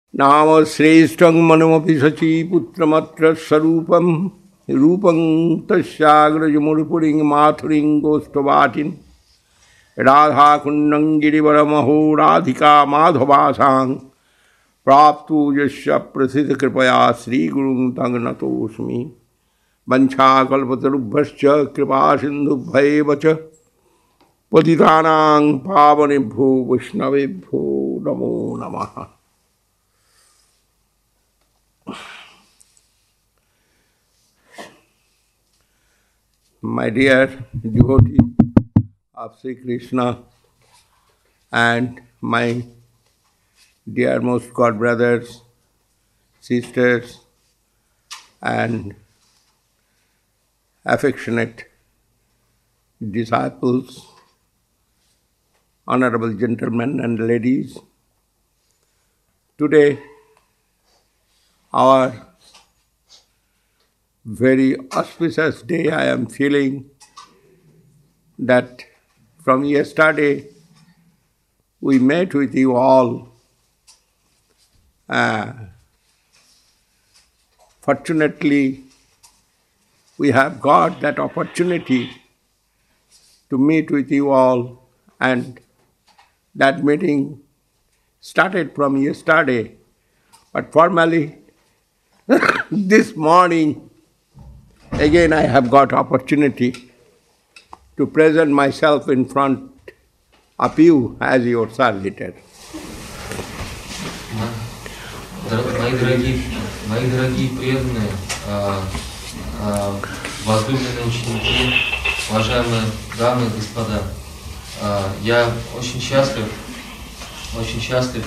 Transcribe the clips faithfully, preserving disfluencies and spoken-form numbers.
Nama Shrestang Manomapi Sachi Putramatra Sarupam Rupam Tasyagrajamuripuring Mathuring Gostavatin Radha Kundang Girivaramaho Radhika Madhavasang Praptu Yasya Prasita Kripaya Sri Gurung Tanganatosmi Vancha Kalpatarubhascha Kripa Sindhubhaivacha Patitanang Pavanibho Vaishnavibho Namo Namaha. My dear devotee of Sri Krishna and my dearmost God brothers, sisters, and affectionate disciples, honorable gentlemen and ladies, today our very auspicious day. I am feeling that from yesterday we met with you all. Uh, fortunately, we have got that opportunity to meet with you all, and that meeting started from yesterday. But formally, this morning, again I have got opportunity to present myself in front of you as your servitor. Мои дорогие, мои дорогие преданные, возлюбленные ученики, уважаемые дамы и господа, я очень счастлив, очень счастлив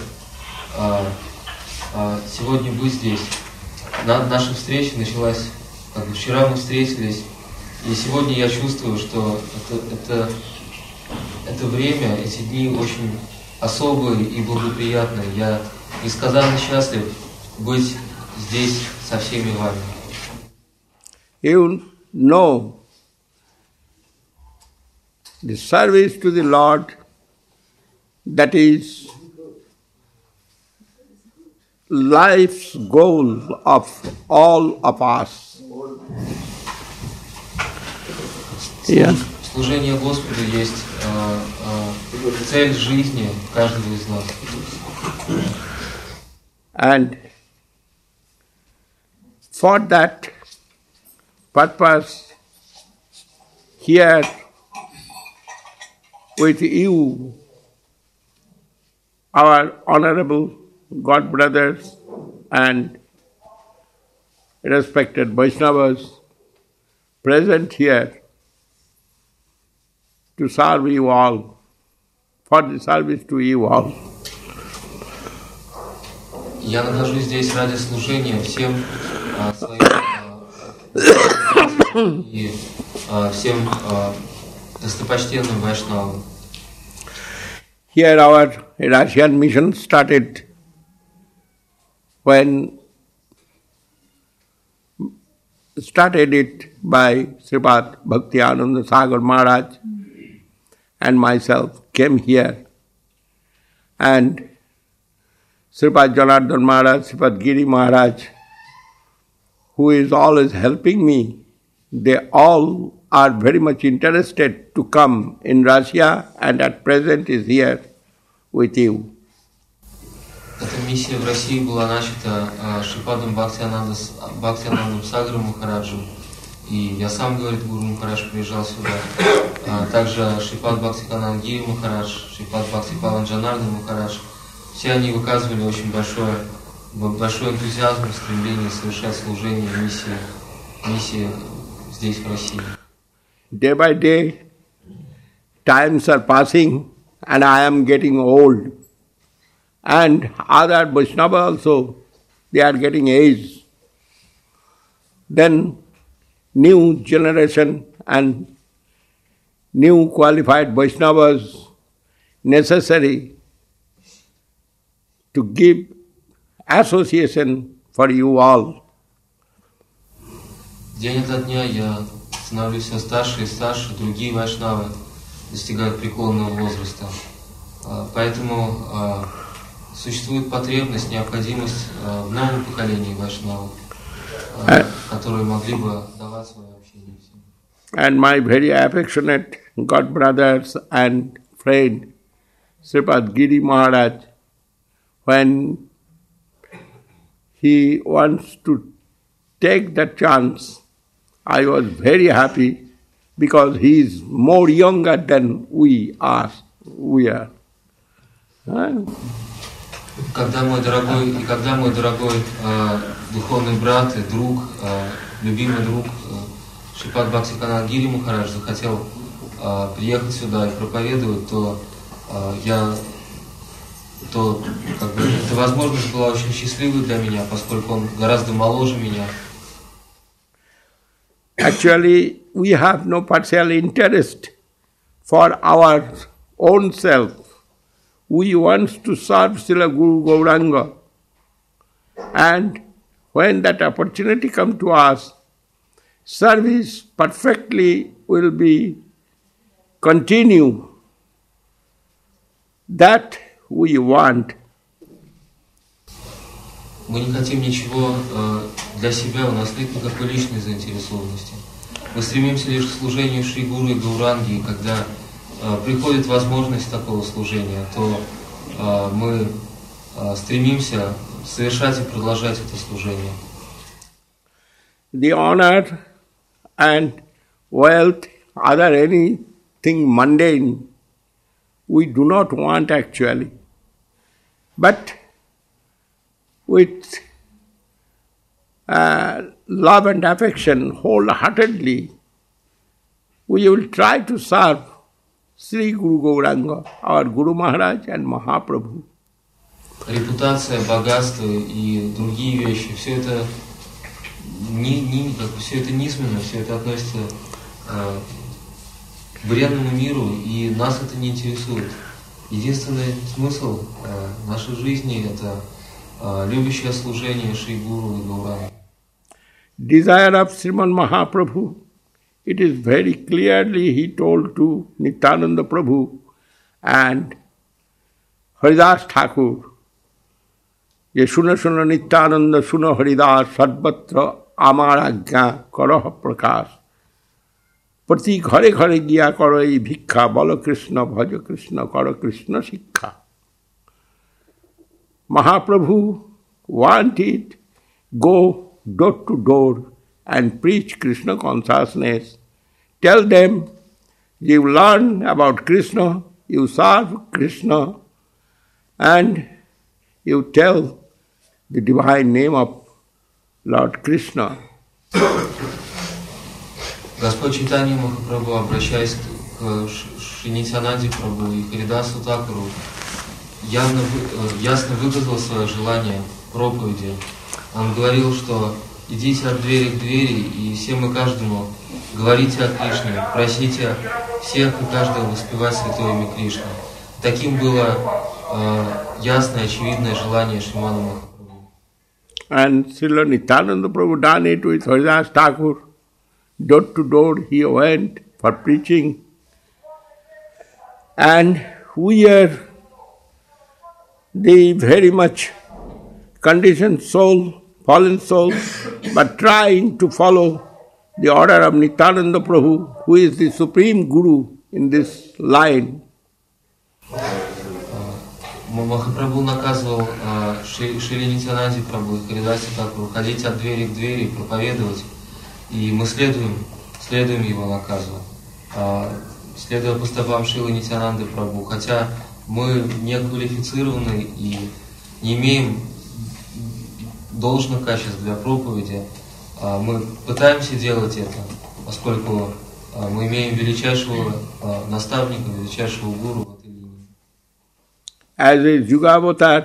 сегодня быть здесь. Наша встреча началась, как бы вчера мы встретились, и сегодня я чувствую, что это, это, это время, эти дни очень особые и благоприятные. Я несказанно счастлив быть здесь со всеми вами. You know, the service to the Lord, that is life's goal of all of us. Yeah. Служение Господу есть э, э, цель жизни каждого из нас. And for that purpose, here with you, our honorable God brothers and respected Vaishnavas present here to serve you all, for the service to you all. Я нахожусь здесь ради служения всем а, своим а, и а, всем а, достопочтенным вайшнавам. Here our Russian mission started when started it by Sripad Bhaktiyananda Sagar Maharaj, and myself came here, and Sripad Janardhan Maharaj, Sripad Giri Maharaj, who is always helping me, they all are very much interested to come in Russia, and at present is here with you. Эта миссия в России была начата uh, Шрипадом Бхактианандом Сагаром Махараджем, и я сам, говорит, Гуру Махарадж приезжал сюда. Uh, также Шрипад Бхактикананд Гири Махарадж, Шрипад Бхактипалан Джанардан Махарадж. Все они выказывали очень большое, большой энтузиазм и стремление совершать служение миссии, миссии здесь, в России. Day by day, times are passing, and I am getting old. And other Vaishnava also, they are getting aged. Then new generation and new qualified Vaishnavas necessary to give association for you all. День ото дня я становлюсь все старше и старше, другие вайшнавы достигают преклонного возраста. Поэтому существует потребность, необходимость э, в новом поколении вайшнавов, э, которые могли бы давать свое общение всем. And my very affectionate God brothers and friend, Sripad Giri Maharaj, when he wants to take the chance, I was very happy because he is more younger than we are. We are. Huh? Когда мой дорогой, и когда мой дорогой э, духовный брат и друг, э, любимый друг э, Шрипад Бхактиканода Гири Махарадж захотел э, приехать сюда и проповедовать, то э, я, то как бы эта возможность была очень счастливой для меня, поскольку он гораздо моложе меня. Actually, we have no partial interest for our own self. We want to serve Srila Guru Gauranga. And when that opportunity comes to us, service perfectly will be continue. That we want. Мы не хотим ничего э, для себя, у нас нет никакой личной заинтересованности. Мы стремимся лишь к служению Шри Гуру и Гауранги, и когда э, приходит возможность такого служения, то э, мы э, стремимся совершать и продолжать это служение. The honor and wealth, other anything mundane, we do not want actually. But with uh, love and affection, wholeheartedly, we will try to serve Sri Guru Gauranga, our Guru Maharaj and Mahaprabhu. Репутация, богатство и другие вещи, все это не, не, как бы, все это низменно, все это относится э, к бренному миру, и нас это не интересует. Единственный смысл э, нашей жизни – это э, любящее служение Шри Гуру и Гауранги. Desire of Sriman Mahaprabhu, it is very clearly he told to Nityananda Prabhu and Haridas Thakur, ye shuna shuna Nityananda shuna Haridas sadbatra amar ajna karah prakash. প্রতি ঘরে ঘরে গিয়া করো এই ভিক্ষা, বল কৃষ্ণ ভজ কৃষ্ণ কর কৃষ্ণ শিক্ষা। Mahaprabhu wanted go door to door and preach Krishna consciousness. Tell them you learn about Krishna, you serve Krishna, and you tell the divine name of Lord Krishna. Господь Чайтанья Махапрабху, обращаясь к Шри Нитьянанде Прабху и Харидасу Такуру, явно, ясно выказал свое желание проповеди. Он говорил, что идите от двери к двери и всем и каждому говорите о Кришне, просите всех и каждого воспевать святое имя Кришны. Таким было э, ясное, очевидное желание Шримана Махапрабху. And Srila Nityananda Prabhu done it with Haridas Thakur. Door to door he went for preaching. And we are the very much conditioned soul, fallen soul, but trying to follow the order of Nityananda Prabhu, who is the supreme guru in this line. Махапрабху наказывал Шри Нитьянанде Прабху и Харидасе Такуру ходить от двери к двери, проповедовать. И мы следуем, следуем его наказу, следуя по стопам Шрилы Нитьянанды Прабху. Хотя мы не квалифицированы и не имеем должных качеств для проповеди, мы пытаемся делать это, поскольку мы имеем величайшего наставника, величайшего гуру в этой линии. As a Yugavatar,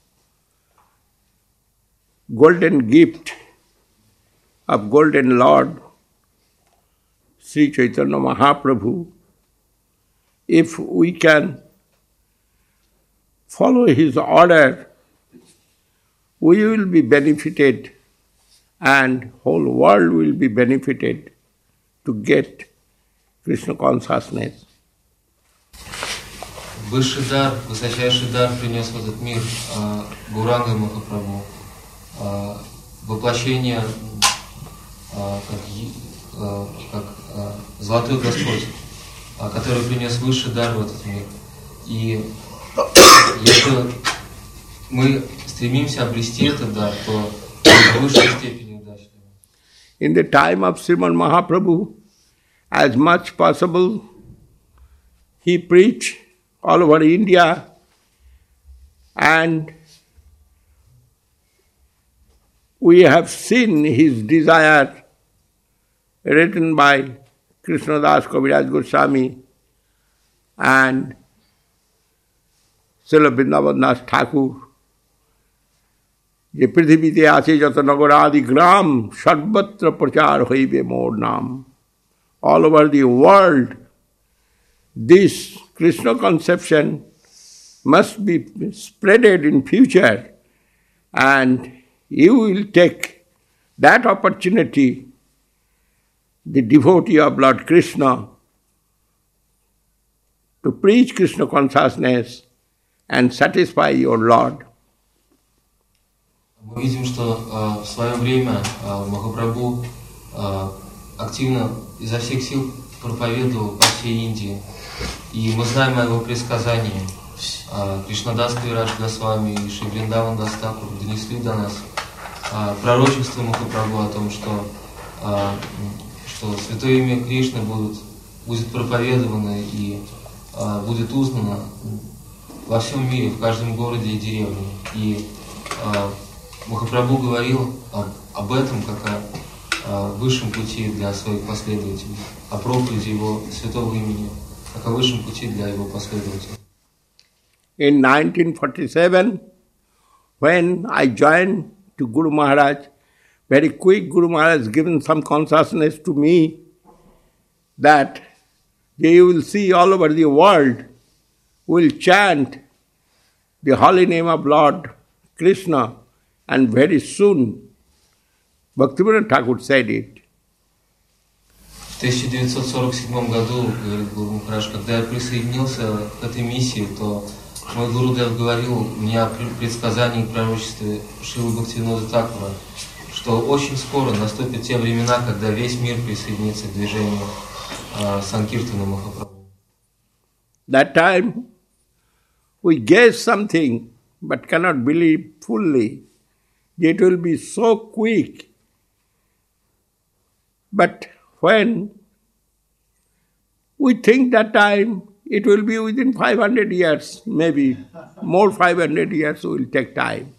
golden gift of Golden Lord, Sri Chaitanya Mahaprabhu, if we can follow his order, we will be benefited and whole world will be benefited to get Krishna consciousness. высший дар, высочайший дар принес в этот мир а, Гауранга Махапрабху, а, воплощение а, как, а, как а, Золотой Господь, а, который принес высший дар в этот мир. И если мы стремимся обрести этот дар, то в высшей степени удачливы. In the time of Sriman Mahaprabhu, as much possible, he preached all over India, and we have seen his desire written by Krishnadas Kaviraj Goswami and Srila Vrindavan Das Thakur. যে পৃথিবীতে আছে যত নগরাদি গ্রাম সর্বত্র প্রচার হইবে মোর নাম. All over the world, this Krishna conception must be spreaded in future, and you will take that opportunity, the devotee of Lord Krishna, to preach Krishna consciousness and satisfy your Lord. Мы видим, что э, в свое время э, Махапрабху э, активно изо всех сил проповедовал по всей Индии. И мы знаем о его предсказании. Э, Кришнадас Кавирадж Госвами и Шри Вриндаван Дас Тхакур донесли до нас э, пророчество Махапрабху о том, что, э, что святое имя Кришны будет, будет проповедовано и э, будет узнано во всем мире, в каждом городе и деревне. И э, Махапрабху говорил об, об этом как о, о высшем пути для своих последователей, о проповеди его святого имени, как о высшем пути для его последователей. In nineteen forty-seven, when I joined to Guru Maharaj, very quick Guru Maharaj given some consciousness to me that you will see all over the world will chant the holy name of Lord Krishna. And very soon, Bhaktivinoda Thakur said it. В тысяча девятьсот сорок седьмом году, говорит Гуру Махарадж, когда я присоединился к этой миссии, то мой Гурудев говорил мне о предсказании и пророчестве Шрилы Бхактивинода Thakura, что очень скоро наступят те времена, когда весь мир присоединится к движению э, Санкиртана Махапрабху. That time, we guess something, but cannot believe fully. It will be so quick. But when we think that time, it will be within five hundred years, maybe more five hundred years will take time.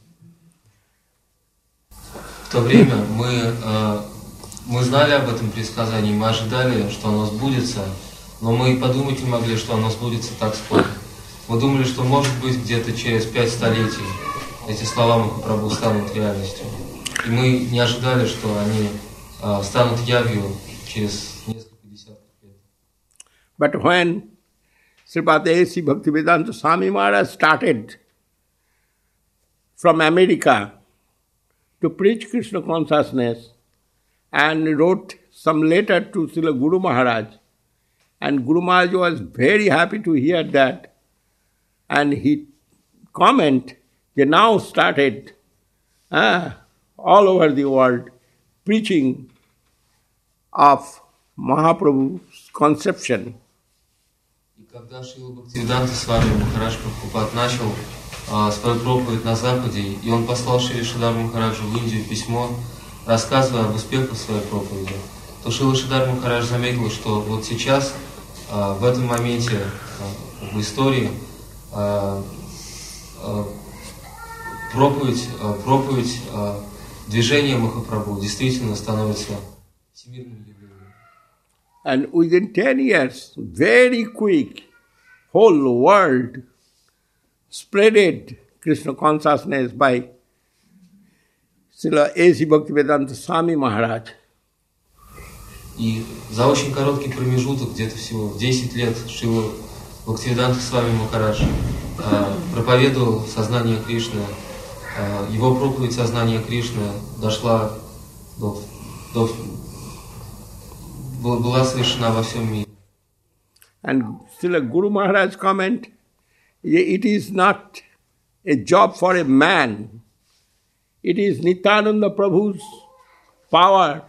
В то время мы, э, мы знали об этом предсказании, мы ожидали, что оно сбудется, но мы и подумать не могли, что оно сбудется так скоро. Мы думали, что может быть где-то через пять столетий эти слова Махапрабху станут реальностью. И мы не ожидали, что они э, станут явью через несколько десятков лет. But when Srimad A C Bhaktivedanta Swami Maharaj started from America to preach Krishna consciousness and wrote some letter to Srila Guru Maharaj, and Guru Maharaj was very happy to hear that, and he comment, they now started uh, all over the world preaching of Mahaprabhu's conception. И когда Шрила Бхактивиданта Свами Махарадж Прабхупад начал а, свою проповедь на Западе, и он послал Шри Шридар Махараджу в Индию письмо, рассказывая об успехах своей проповеди, то Шрила Шридар Махарадж заметил, что вот сейчас, а, в этом моменте а, в истории, а, а, проповедь, проповедь движения Махапрабху действительно становится всемирным явлением. And within ten years, very quick, whole world spreaded Krishna consciousness by Srila A C Bhaktivedanta Swami Maharaj. И за очень короткий промежуток, где-то всего в десять лет, Шрила Бхактивиданта Свами Махарадж проповедовал сознание Кришны. Его проповедь сознания Кришны дошла до, до была совершена во всем мире. And Srila Guru Maharaj comment, it is not a job for a man. It is Nityananda Prabhu's power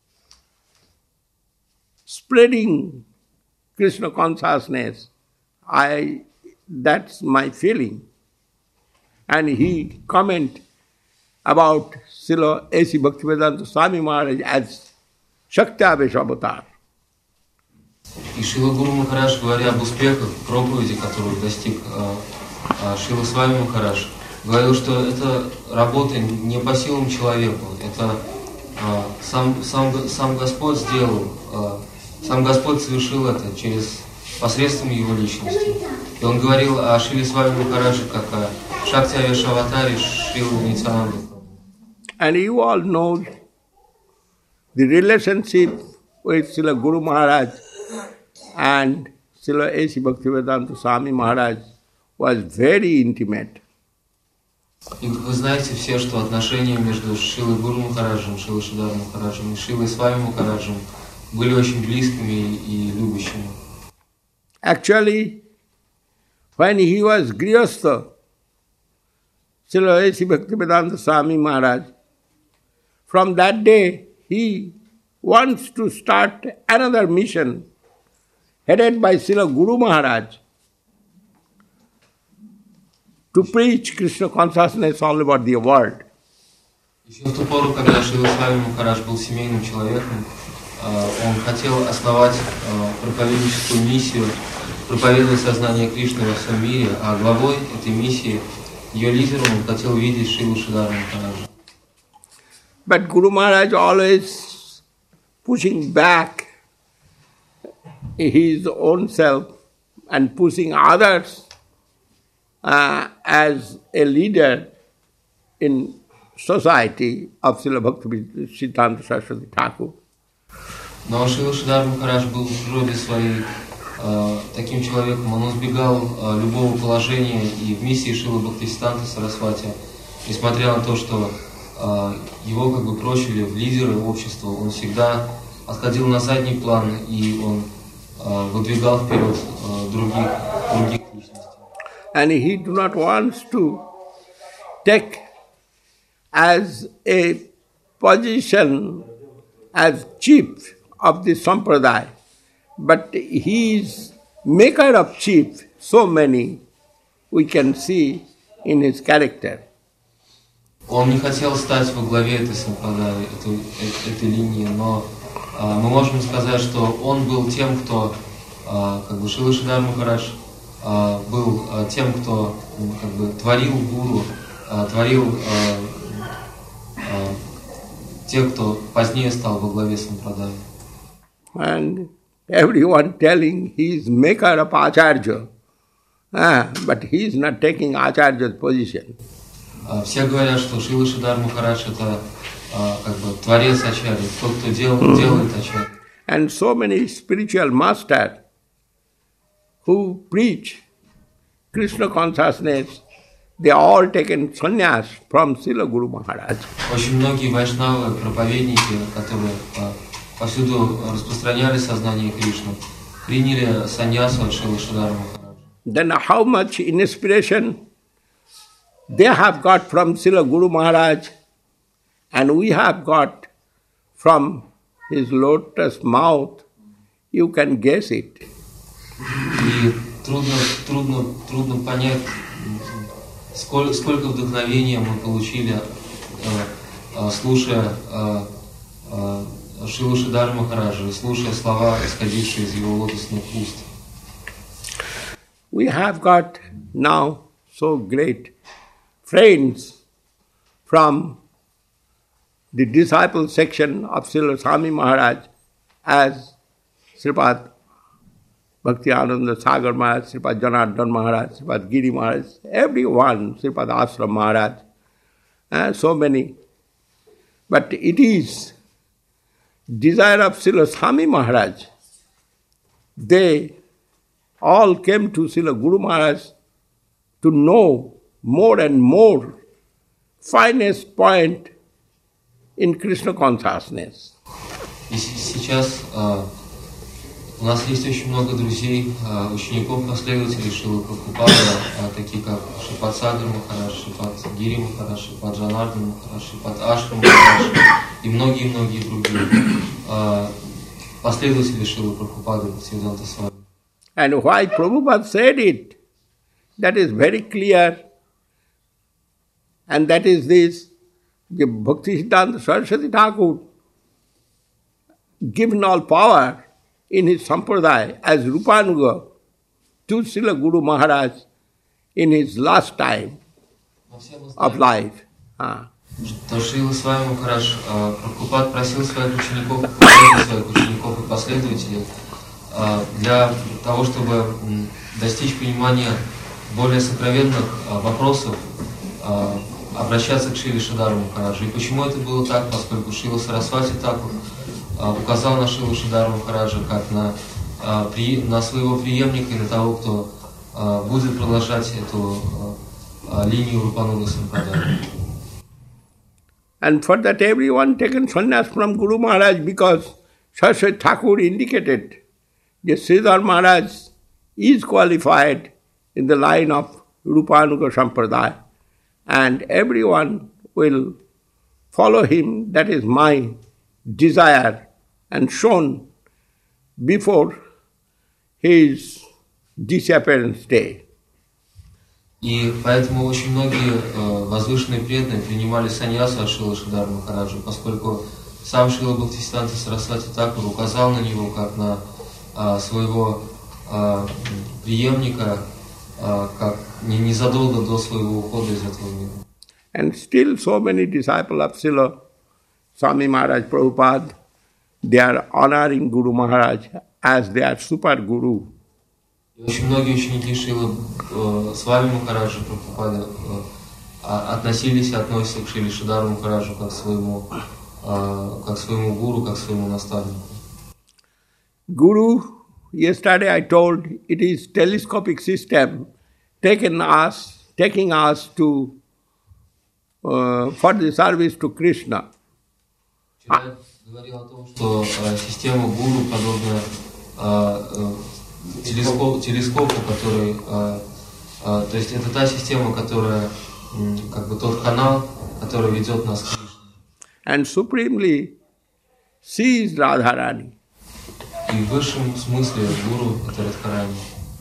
spreading Krishna consciousness. I, that's my feeling. And he comment about Srila A C Bhaktivedanta Swami Maharaj as Shakti-Avesh avatar. И Шрила Гуру Махарадж, говоря об успехах проповеди, которую достиг э, э, Шрила Свами Махарадж, говорил, что это работа не по силам человеку, это э, сам, сам, сам Господь сделал, э, сам Господь совершил это через посредством его личности. И он говорил о Шриле Свами Махараджи как о Шакти-Авеш аватаре Шрилы Нитьянанды. And you all know the relationship with Srila Guru Maharaj and Srila A C Bhaktivedanta Swami Maharaj was very intimate. И вы знаете все, что отношения между Шрилой Гуру Махараджем, Шрилой Шридари Махараджем и Шрилой Свами Махараджем были очень близкими и любящими. Actually, when he was Grihastha, Srila A C Bhaktivedanta Swami Maharaj, from that day he wants to start another mission headed by Srila Guru Maharaj to preach Krishna consciousness all over the world. Еще в ту пору, когда Шрила Свами Махарадж был семейным человеком, он хотел основать проповедническую миссию, проповедовать сознание Кришны во всем мире, а главой этой миссии, ее лидером, он хотел видеть Шрилу Шридари Махараджа. But Guru Maharaj always pushing back his own self and pushing others uh, as a leader in society of Srila Bhaktivedanta Saraswati Thakur. Но Шрила Шридари Махарадж был в природе своей э, таким человеком, он избегал э, любого положения и в миссии Шрилы Бхактисиданты Сарасвати, несмотря на то, что э, его как бы прочили в лидеры общества, он всегда отходил на задний план и он э, выдвигал вперед э, других, других личностей. And he do not want to take as a position as chief of the sampradaya, but he is maker of chief, so many we can see in his character. Он не хотел стать во главе этой сампрадая, этой, этой линии, но а, мы можем сказать, что он был тем, кто, а, как бы Шрила Шридари Махарадж а, был а, тем, кто как бы творил гуру, а, творил а, а, тех, кто позднее стал во главе сампрадая. And everyone telling he is maker of Acharya, ah, but he is not taking Acharya's position. Все говорят, что Шрила Шридари Махарадж это как бы творец Ачарьи, тот, кто делает, делает Ачарьи. And so many spiritual masters who preach Krishna consciousness, they all taken sannyas from Srila Guru Maharaj. Очень многие вайшнавы, проповедники, которые повсюду распространяли сознание Кришны, приняли саньясу от Шрилы Шридари Махараджа. Then how much inspiration they have got from Srila Guru Maharaj and we have got from his lotus mouth, you can guess it. И трудно, трудно, трудно понять, сколько, сколько вдохновения мы получили, слушая Шрилу Шридари Махараджа, слушая слова, исходившие из его лотосных уст. We have got now so great friends from the disciple section of Srila Swami Maharaj as Sripad Bhaktiyananda Sagar Maharaj, Sripad Janardhan Maharaj, Sripad Giri Maharaj, everyone, Sripad Ashram Maharaj, and so many. But it is desire of Srila Swami Maharaj. They all came to Srila Guru Maharaj to know more and more finest point in Krishna consciousness. И сейчас э, У нас есть очень много друзей, учеников, последователей Шрилы Прабхупады, такие как Шрипад Сагар Махарадж, Шрипад Гири Махарадж, Шрипад Джанардан Махарадж, Шрипад Ашрам Махарадж и многие-многие другие последователи Шрилы Прабхупады Бхактисиданта Свами. And why Prabhupada said it, that is very clear. And that is this, the Bhaktisiddhanta Saraswati Thakur, given all power in his sampradaya as Rupanuga to Srila Guru Maharaj in his last time of life. Ah. То Шрила Свами Махарадж Прабхупад просил своих учеников, своих учеников и последователей для того, чтобы достичь понимания более сокровенных вопросов, обращаться к Шриле Шридаре Махараджу. И почему это было так? Поскольку Шрила Сарасвати Тхакур указал на Шрилу Шридаре Махараджа как на, на своего преемника и на того, кто будет продолжать эту линию Рупануга Сампрадая. And for that everyone taken sannyas from Guru Maharaj because Saraswati Thakur indicated that Sridhar Maharaj is qualified in the line of Rupanuga Sampradaya. And everyone will follow him. That is my desire and shown before his disappearance day. И поэтому очень многие э, возвышенные преданные принимали саньясу от Шрилы Шридара Махараджа, поскольку сам Шрила Бхактисиданта Сарасвати Тхакур указал на него как на э, своего э, преемника, э, как не, незадолго до своего ухода из этого мира. And still so many disciples of Srila Swami Maharaj Prabhupada, they are honoring Guru Maharaj as their super Guru. Очень многие ученики Шрилы э, Свами Махараджа Прабхупады э, относились и относятся к Шриле Шридару Махараджу как своему, э, как своему гуру, как своему наставнику. Guru, yesterday I told, it is telescopic system taken us, taking us to uh, for the service to Krishna. Вчера я говорил о том, что э, система гуру подобна э, э, Телескоп, телескопу, который, э, э, то есть это та система, которая, э, как бы тот канал, который ведет нас к Кришне. And supremely sees Radharani. И в высшем смысле гуру это Радхарани.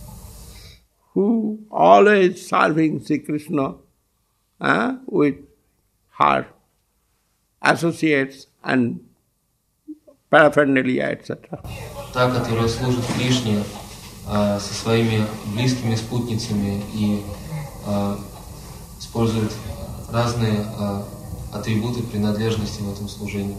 Who always serving Sri Krishna uh, with her associates and paraphernalia, et cetera. Та, которая служит Кришне со своими близкими спутницами и э, использует разные э, атрибуты принадлежности в этом служении.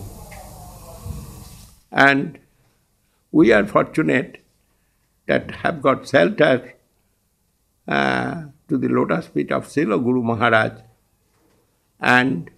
And we are fortunate that have got shelter uh, to the lotus feet of Srila Guru Maharaj. And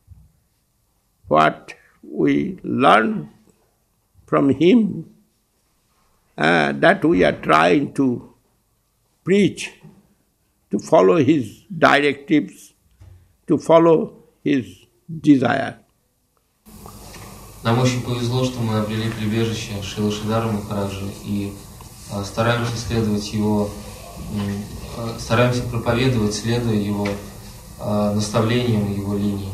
what we learn from him, Uh, that we are trying to preach, to follow his directives, to follow his desire. Нам очень повезло, что мы обрели прибежище Шрилы Шридара Махараджа и э, стараемся следовать его, э, стараемся проповедовать, следуя его э, наставлениям и его линии.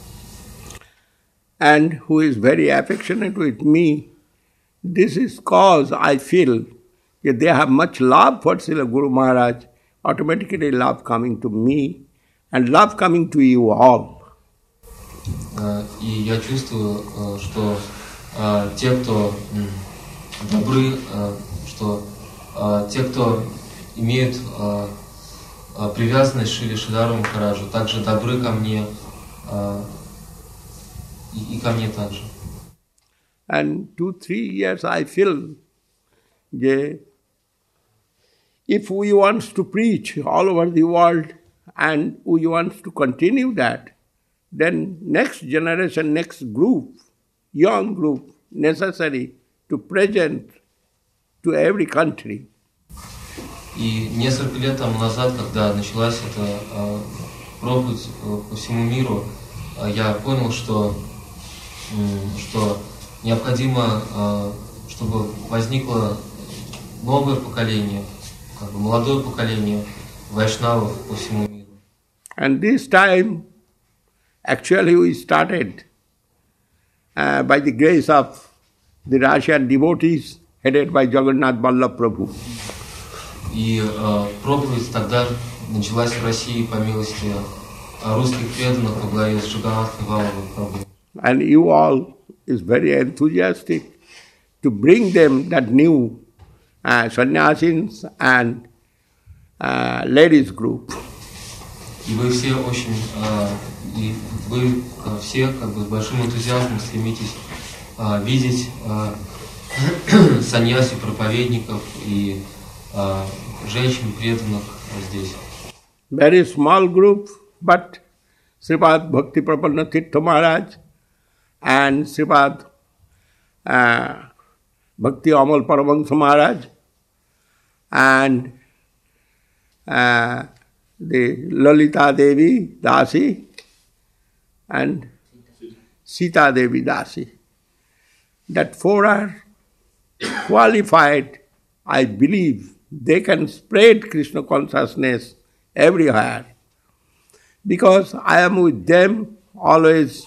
And who is very affectionate with me. This is cause I feel that they have much love for Srila Guru Maharaj, automatically love coming to me and love coming to you all. И я чувствую, что те, кто добры, что те, кто имеют привязанность к Шриле Шридару Махараджу, также добры ко мне и ко мне также. And two, three years I feel that if we want to preach all over the world and we want to continue that, then next generation, next group, young group, necessary to present to every country. И несколько лет тому назад, когда началась эта э, проповедь по всему миру, э, я понял, что, э, что необходимо, чтобы возникло новое поколение, как бы молодое поколение вайшнавов по всему миру. And this time, actually we started uh, by the grace of the Russian devotees headed by Jagannath Vallabh Prabhu. И э, проповедь тогда началась в России по милости э, русских преданных во главе с Джаганнатхой Валлабхом Прабhu. And you all is very enthusiastic to bring them that new uh, sannyasis and uh, ladies group. И вы все очень, э, и вы э, все как бы с большим энтузиазмом стремитесь э, видеть э, саньяси, проповедников и э, женщин преданных здесь. Very small group, but Sripad Bhakti Prapanna Tirtha Maharaj and Sripad uh, Bhakti Amal Paramahansa Maharaj and uh, the Lalita Devi Dasi and Sita Devi Dasi. That four are qualified, I believe. They can spread Krishna consciousness everywhere. Because I am with them always,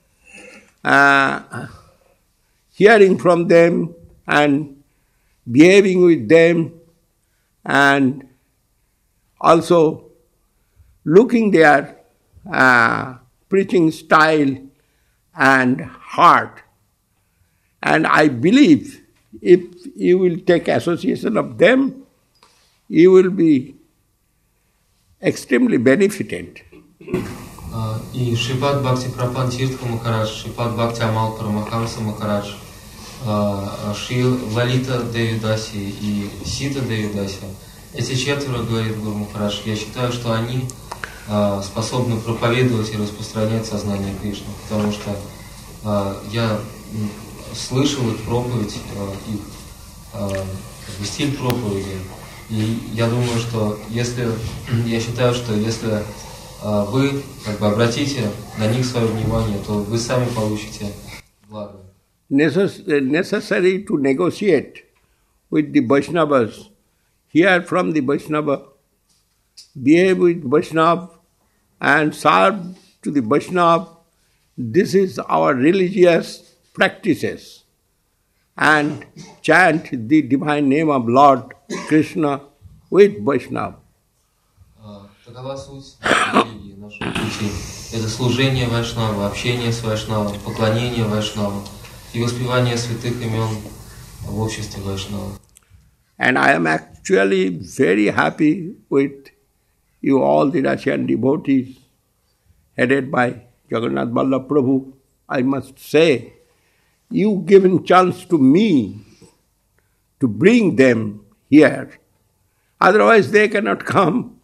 uh, hearing from them and behaving with them and also looking their uh, preaching style and heart. And I believe if you will take association of them, you will be extremely benefited. И Шрипад Бхакти Прапан Тиртха Махарадж, Шрипад Бхакти Амал Парамахамса Махарадж, Шри Лалита Деви Даси и Сита Деви Даси, эти четверо, говорит Гуру Махарадж, я считаю, что они способны проповедовать и распространять сознание Кришны, потому что я слышал их проповедь, их стиль проповеди. И я думаю, что если, я считаю, что если э, вы как бы обратите на них свое внимание, то вы сами получите благо. Necessary to negotiate with the Vaishnavas, hear from the Vaishnava, behave with Vaishnava and serve to the Vaishnava. This is our religious practices. And chant the divine name of Lord Krishna with Vaishnava. Такова суть религии, нашего пути. Это служение Вайшнава, общение с Вайшнавом, поклонение Вайшнаву и воспевание святых имен в обществе Вайшнава. And I am actually very happy with you all the Russian devotees headed by Jagannath Vallabh Prabhu. I must say, you given chance to me to bring them here. Otherwise they cannot come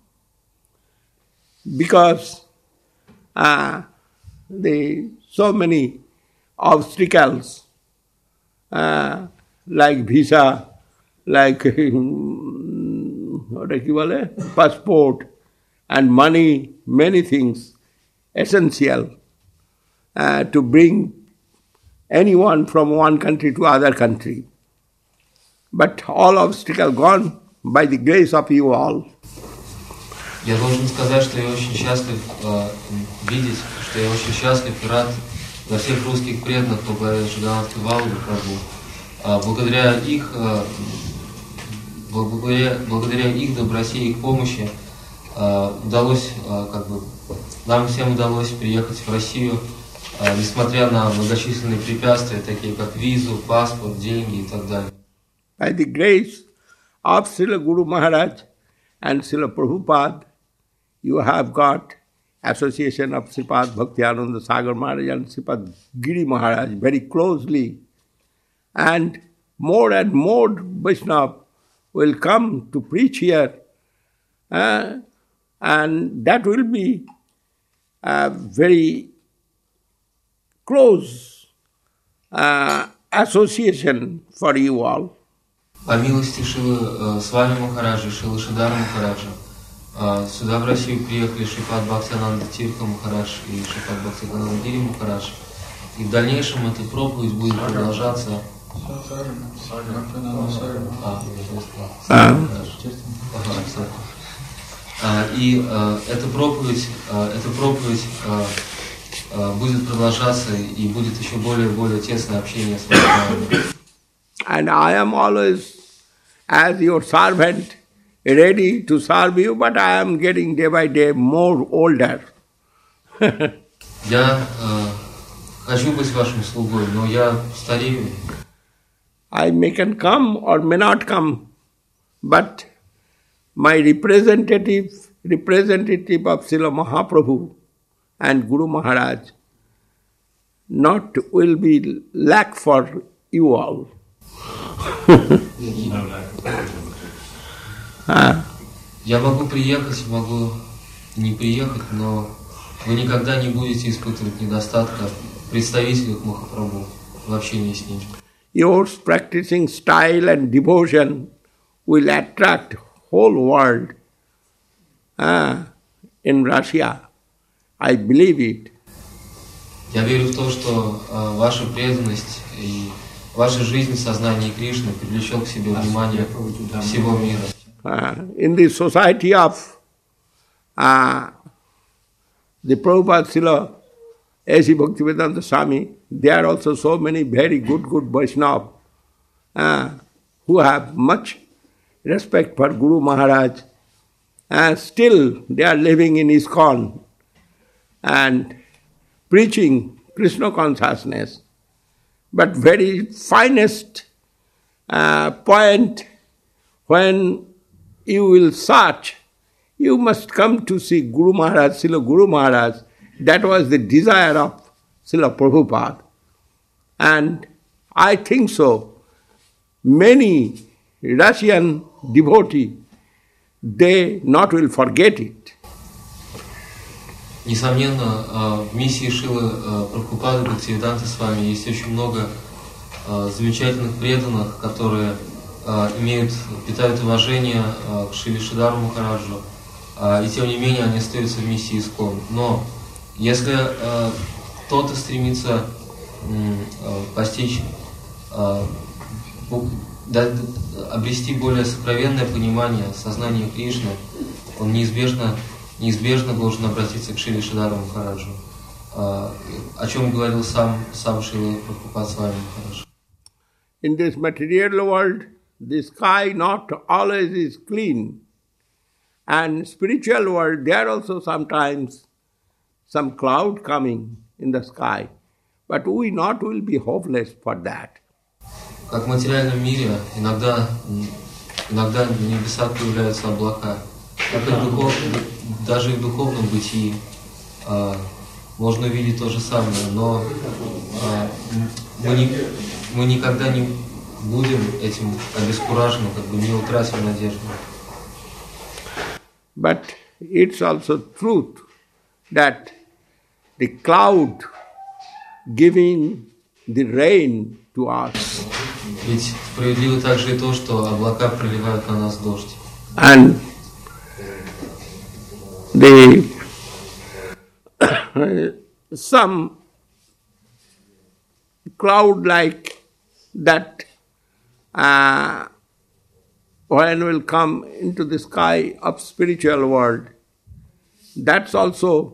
because uh, the so many obstacles uh, like visa, like what do you call it? Passport and money, many things essential uh, to bring anyone from one country to other country. But all obstacles gone by the grace of you all. Я должен сказать, что я очень счастлив э, видеть, что я очень счастлив и рад за всех русских преданных во главе с Джаганнатхой Валлабхом Прабhu. Э, благодаря их, э, благодаря, благодаря их доброте и их помощи э, удалось, э, как бы, нам всем удалось приехать в Россию, э, несмотря на многочисленные препятствия, такие как визу, паспорт, деньги и так далее. By the grace of Srila Guru Maharaj and Srila Prabhupada, you have got association of Sripad Bhaktiyananda Sagar Maharaj and Sripad Giri Maharaj very closely. And more and more Vaishnava will come to preach here. Uh, and that will be a very close uh, association for you all. По милости Шилы э, Свами Махараджа, Шилы Шидара Махараджа, э, сюда в Россию приехали Шрипад Бхактиананда Тиртха Махарадж и Шрипад Бхактиананда Гири Махарадж. И в дальнейшем эта проповедь будет продолжаться И эта проповедь, эта проповедь будет продолжаться и будет еще более и более тесное общение с вами. And I am always, as your servant, ready to serve you, but I am getting day by day more older. Я э, хочу быть вашим слугой, но я старею. I may can come or may not come, but my representative, representative of Srila Mahaprabhu and Guru Maharaj not will be lack for you all. Я могу приехать, могу не приехать, но вы никогда не будете испытывать недостатка представителей Махапрабху в общении с ним. Your practicing style and devotion will attract whole world uh, in Russia. I believe it. Я верю в то, что uh, ваша преданность и ваша жизнь в сознании Кришны привлечет к себе внимание всего мира. Uh, in the society of uh, the Prabhupada Srila A C Bhaktivedanta Swami, there are also so many very good, good Vaishnava uh, who have much respect for Guru Maharaj. And still they are living in ISKCON and preaching Krishna consciousness. But very finest uh, point when you will search, you must come to see Guru Maharaj, Srila Guru Maharaj. That was the desire of Srila Prabhupada. And I think so. Many Russian devotees, they not will forget it. Несомненно, в миссии Шрилы Прабхупады Бхактивиданта с вами есть очень много замечательных преданных, которые имеют, питают уважение к Шриле Шридару Махараджу, и тем не менее они остаются в миссии ИСККОН. Но если кто-то стремится постичь, обрести более сокровенное понимание сознания Кришны, он неизбежно, неизбежно должен обратиться к Шриле Шридару Махараджу, о чем говорил сам, сам Шрила Прабхупад Свами Махарадж. In this material world, the sky not always is clean. And spiritual world, there also sometimes some cloud coming in the sky. But we not will be hopeless for that. Как в материальном мире иногда, иногда в небесах появляются облака. Так и в духов, даже и в духовном бытии а, можно увидеть то же самое, но а, мы, не, мы никогда не будем этим обескуражены, как бы не утратим надежду. But it's also truth that the cloud giving the rain to us. Ведь справедливо также и то, что облака проливают на нас дождь. And the some cloud like that uh, when will come into the sky of spiritual world, that's also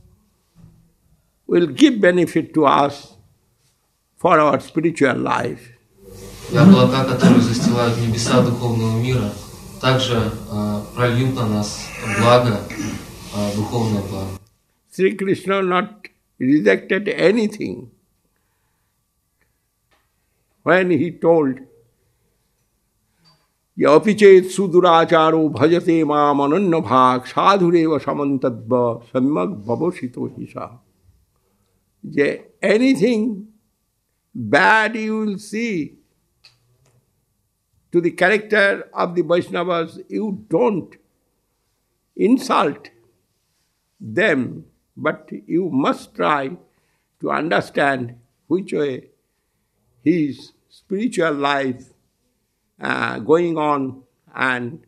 will give benefit to us for our spiritual life. И облака, которые застилают небеса духовного мира, также э, прольют на нас благо, э, духовное благо. Sri Krishna not rejected anything when he told Yapichet suduracharo bhajate mam ananya bhag sadhureva samantadva samyak bhavashito hisha. Anything bad you will see to the character of the Vaishnavas, you don't insult them, but you must try to understand which way his spiritual life uh, going on, and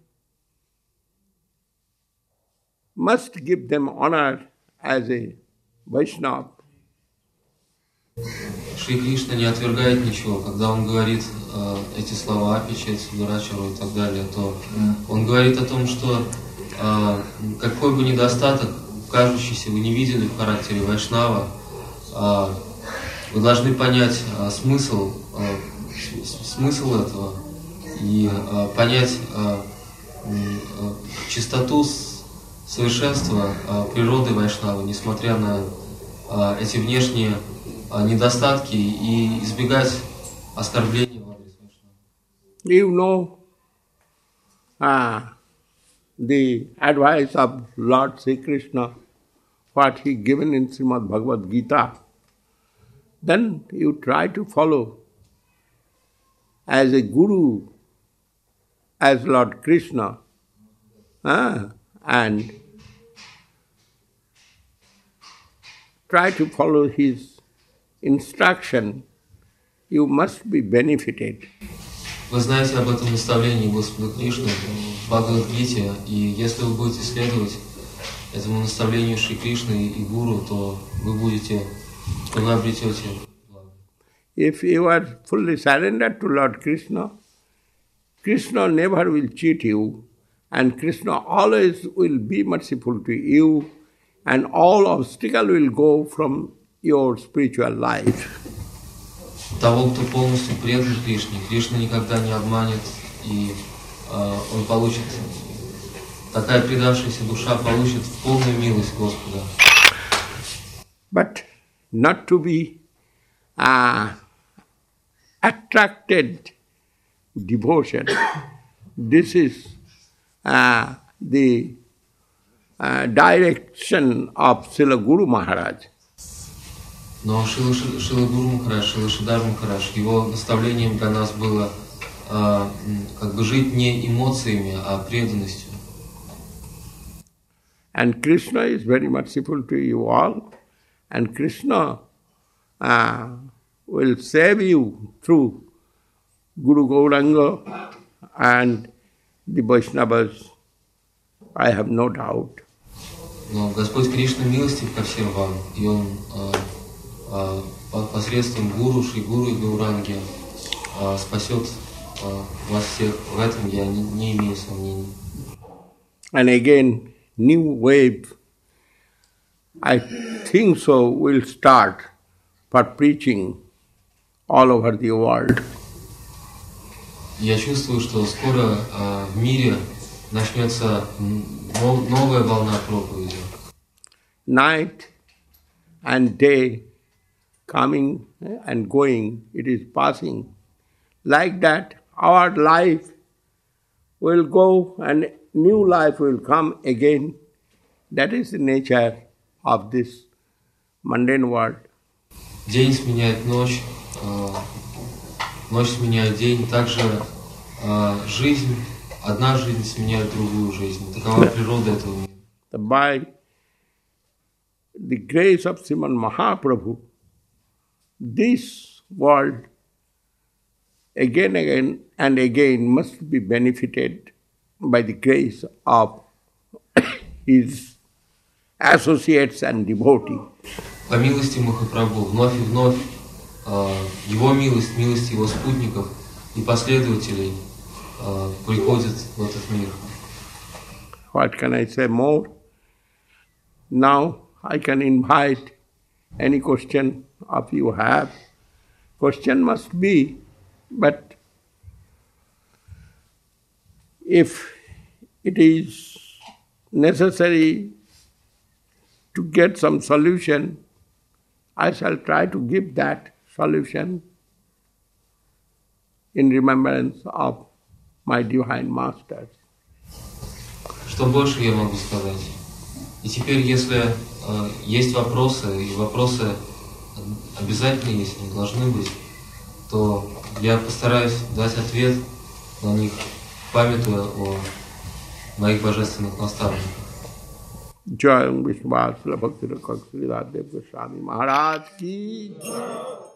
must give them honor as a Vaishnava. Шри Кришна не отвергает ничего. Когда он говорит э, эти слова Апичет, Судурачару и так далее, то он говорит о том, что э, какой бы недостаток, кажущийся, вы не видели в характере Вайшнава, э, вы должны понять э, смысл, э, смысл этого и э, понять э, э, чистоту, совершенство э, природы Вайшнавы, несмотря на э, эти внешние э, недостатки, и избегать оскорблений в адрес Вайшнавы. You know uh, the advice of Lord Sri Krishna, what he given in Srimad Bhagavad Gita, then you try to follow as a guru, as Lord Krishna, uh, and try to follow his instruction, you must be benefited. Вы знаете об этом наставлении Господа Кришны в Бхагавад-гите, и если вы будете следовать этому наставлению Шри Кришны и Гуру, то вы будете, то вы обретете благо. If you are fully surrendered to Lord Krishna, Krishna never will cheat you, and Krishna always will be merciful to you, and all obstacle will go from your spiritual life. Того, кто полностью предан Кришне, Кришна никогда не обманет, и э, он получит, такая предавшаяся душа получит полную милость Господа. But not to be uh, attracted devotion. This is uh, the uh, direction of Srila Guru Maharaj. Но Шила, Шила Гуру Махарадж, Шила Шридар Махарадж, его наставлением для нас было э, как бы жить не эмоциями, а преданностью. And Krishna is very merciful to you all, and Krishna uh, will save you through Guru Gauranga and the Vaishnavas, I have no doubt. Но Господь Кришна милостив ко всем вам, и Он э, э, посредством Гуру, Шри Гуру и Гауранги э, спасет э, вас всех. В этом я не, не имею сомнений. And again, new wave, I think so, will start for preaching all over the world. Я чувствую, что скоро э, в мире начнется нов, новая волна проповеди. Night and day coming and going, it is passing. Like that, our life will go and new life will come again. That is the nature of this mundane world. День сменяет ночь, э, ночь сменяет день. Также э, жизнь, одна жизнь сменяет другую жизнь. Такова природа этого мира. By the grace of Sriman Mahaprabhu, this world again, again and again must be benefited by the grace of his associates and devotees. По милости Махапрабху вновь и вновь э, его милость, милость его спутников и последователей э, приходит в этот мир. What can I say more? Now I can invite any question of you have. Question must be, but if it is necessary to get some solution, I shall try to give that solution in remembrance of my divine masters. Что больше я могу сказать? И теперь, если э, есть вопросы, и вопросы обязательно есть, они должны быть, то я постараюсь дать ответ на них, памятуя о моих божественных наставниках. Jai Vishnu Bhakti Rakshri Radhe Goswami Maharaj ki